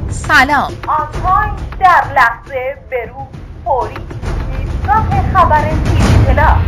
سلام. آنتاین در لحظه برو فوری ایستگاه خبر تیری‌طلا.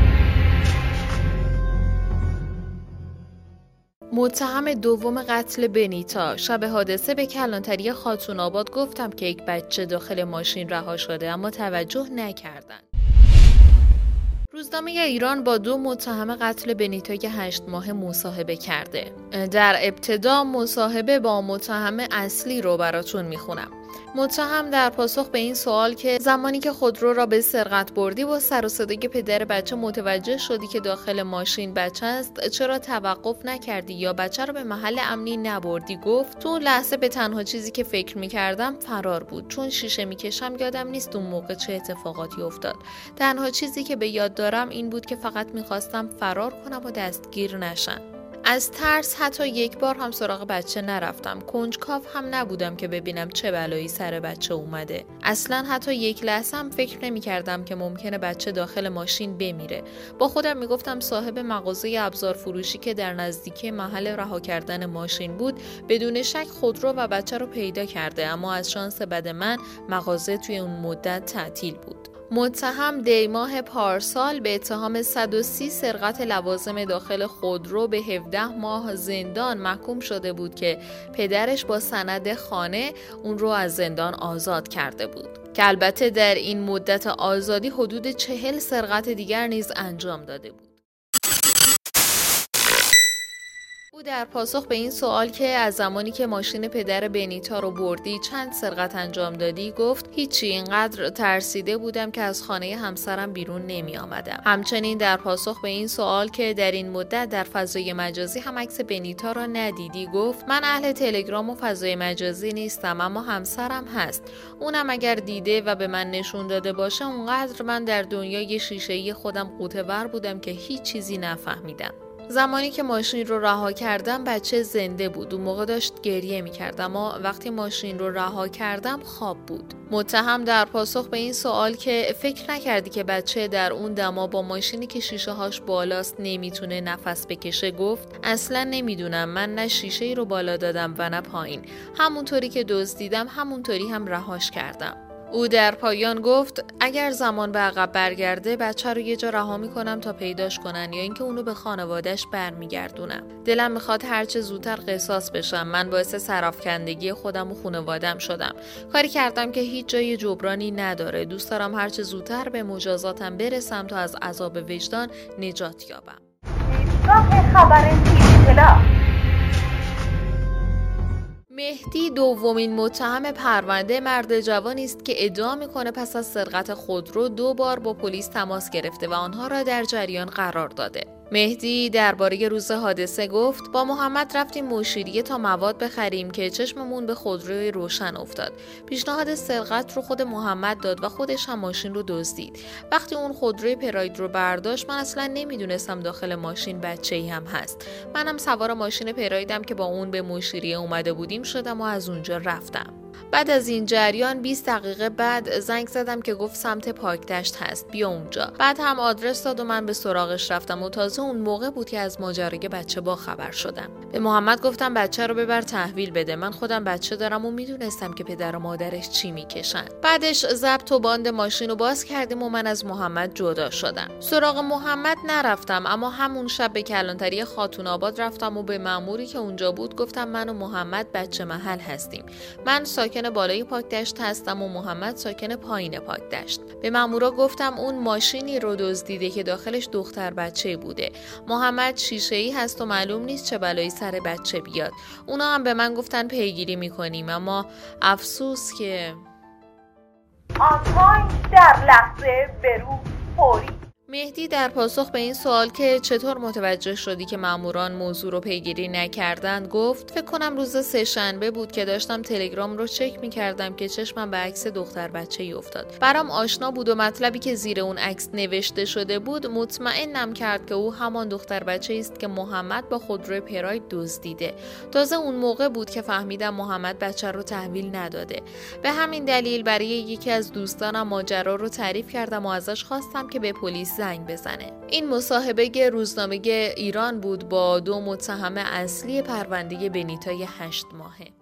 متهم دوم قتل بنیتا. شب حادثه به کلانتری خاتون آباد گفتم که یک بچه داخل ماشین رها شده اما توجه نکردند. روزنامه ایران با 2 متهم قتل بنیتای 8 ماه مصاحبه کرده. در ابتدا مصاحبه با متهم اصلی رو براتون میخونم. متهم در پاسخ به این سوال که زمانی که خودرو را به سرقت بردی با سر و صدای پدر بچه متوجه شدی که داخل ماشین بچه است، چرا توقف نکردی یا بچه را به محل امنی نبردی؟ گفت تو لحظه به تنها چیزی که فکر میکردم فرار بود، چون شیشه میکشم یادم نیست اون موقع چه اتفاقاتی افتاد. تنها چیزی که به یاد دارم این بود که فقط میخواستم فرار کنم و دستگیر نشم. از ترس حتی یک بار هم سراغ بچه نرفتم. کنجکاو هم نبودم که ببینم چه بلایی سر بچه اومده. اصلا حتی یک لحظه هم فکر نمی کردم که ممکنه بچه داخل ماشین بمیره. با خودم می گفتم صاحب مغازه ابزار فروشی که در نزدیکی محل رها کردن ماشین بود بدون شک خودرو و بچه رو پیدا کرده، اما از شانس بد من مغازه توی اون مدت تعطیل بود. متهم دیماه پارسال به اتهام 130 سرقت لوازم داخل خودرو به 17 ماه زندان محکوم شده بود که پدرش با سند خانه اون رو از زندان آزاد کرده بود، که البته در این مدت آزادی حدود 40 سرقت دیگر نیز انجام داده بود. او در پاسخ به این سوال که از زمانی که ماشین پدر بنیتا رو بردی چند سرقت انجام دادی، گفت هیچی، اینقدر ترسیده بودم که از خانه همسرم بیرون نمی آمدم. همچنین در پاسخ به این سوال که در این مدت در فضای مجازی هم عکس بنیتا را ندیدی، گفت من اهل تلگرام و فضای مجازی نیستم، اما همسرم هست. اونم اگر دیده و به من نشون داده باشه، اونقدر من در دنیای شیشه‌ای خودم غوطه‌ور بودم که هیچ چیزی نفهمیدم. زمانی که ماشین رو رها کردم بچه زنده بود. اون موقع داشت گریه می‌کرد، اما وقتی ماشین رو رها کردم خواب بود. متهم در پاسخ به این سوال که فکر نکردی که بچه در اون دما با ماشینی که شیشه هاش بالاست نمیتونه نفس بکشه، گفت اصلا نمیدونم، من نه شیشه ای رو بالا دادم و نه پایین. همونطوری که دزدیدم همونطوری هم رهاش کردم. او در پایان گفت اگر زمان به عقب برگرده بچه رو یه جا رها میکنم تا پیداش کنن یا اینکه اونو به خانواده‌اش برمیگردونم. دلم میخواد هرچه زودتر قصاص بشم. من باعث سرافکندگی خودم و خانواده‌ام شدم. کاری کردم که هیچ جای جبرانی نداره. دوست دارم هرچه زودتر به مجازاتم برسم تا از عذاب وجدان نجات یابم. ایستگاه خبر تیری‌طلا. مهدی دومین متهم پرونده مرد جوانی است که ادعا میکنه پس از سرقت خودرو 2 بار با پلیس تماس گرفته و آنها را در جریان قرار داده. مهدی درباره روز حادثه گفت با محمد رفتیم مشیریه تا مواد بخریم که چشممون به خودروی روشن افتاد. پیشنهاد سرقت رو خود محمد داد و خودش هم ماشین رو دزدید. وقتی اون خودروی پراید رو برداشت من اصلا نمیدونستم داخل ماشین بچه‌ای هم هست. منم سوار ماشین پرایدم که با اون به مشیریه اومده بودیم شدم و از اونجا رفتم. بعد از این جریان 20 دقیقه بعد زنگ زدم که گفت سمت پاکدشت هست، بیا اونجا. بعد هم آدرس داد و من به سراغش رفتم و تازه اون موقع بود که از ماجرای بچه با خبر شدم. به محمد گفتم بچه رو ببر تحویل بده، من خودم بچه دارم و میدونستم که پدر و مادرش چی میکشن. بعدش ضبط و باند ماشین رو باز کردیم و من از محمد جدا شدم. سراغ محمد نرفتم، اما همون شب به کلانتری خاتون آباد رفتم و به مأموری که اونجا بود گفتم من و محمد بچه محل هستیم. من ساکن بالای پاکدشت هستم و محمد ساکن پایین پاکدشت. به مأمورا گفتم اون ماشینی رو دزدیده که داخلش دختر بچه بوده. محمد شیشه‌ای هست و معلوم نیست چه بلایی سر بچه بیاد. اونا هم به من گفتن پیگیری میکنیم، اما افسوس که آنتاین در لحظه برو فوری. مهدی در پاسخ به این سوال که چطور متوجه شدی که ماموران موضوع رو پیگیری نکردند، گفت فکر کنم روز سه‌شنبه بود که داشتم تلگرام رو چک می‌کردم که چشمم به عکس دختر بچه‌ای افتاد. برام آشنا بود و مطلبی که زیر اون عکس نوشته شده بود مطمئنم کرد که او همان دختر بچه‌ای است که محمد با خودروی پراید دزدیده. تازه اون موقع بود که فهمیدم محمد بچه رو تحویل نداده. به همین دلیل برای یکی از دوستانم ماجرا رو تعریف کردم و ازش خواستم که به پلیس زنگ بزنه. این مصاحبه روزنامه ایران بود با 2 متهم اصلی پرونده بنیتای 8 ماهه.